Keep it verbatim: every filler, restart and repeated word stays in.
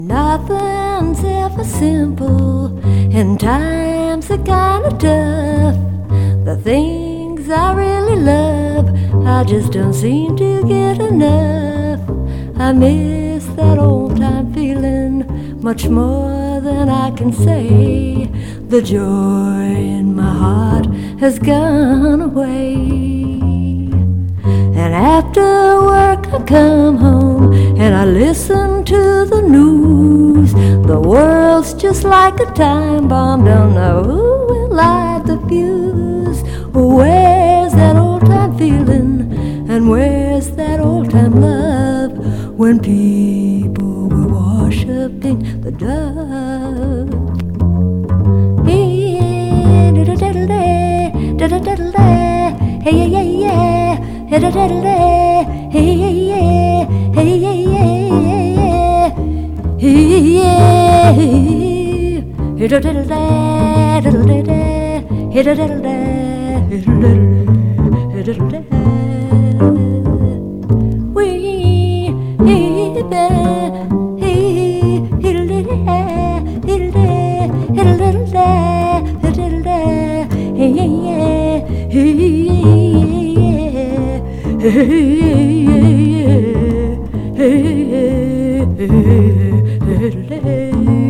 Nothing's ever simple, and times are kinda tough. The things I really love, I just don't seem to get enough. I miss that old time feeling much more than I can say. The joy in my heart has gone away. And after work I come home and I listen to the news. The world's just like a time bomb, don't know who will light the fuse. Where's that old time feeling, and where's that old time love, when people were worshiping the dove? Hey, yeah, yeah, yeah. Hey, yeah, hey, yeah, hey, yeah, yeah. Hey, yeah, hey, da da da da da da da, hey da da da da da da da. We, hey, ba, hey, hey da da, hey da da, hey da da da, da da da, hey yeah, hey yeah. Hey, hey, hey, hey, hey, hey, hey.